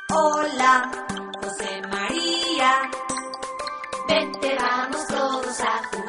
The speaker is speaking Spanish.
Hola, José María, vente, vamos todos a jugar.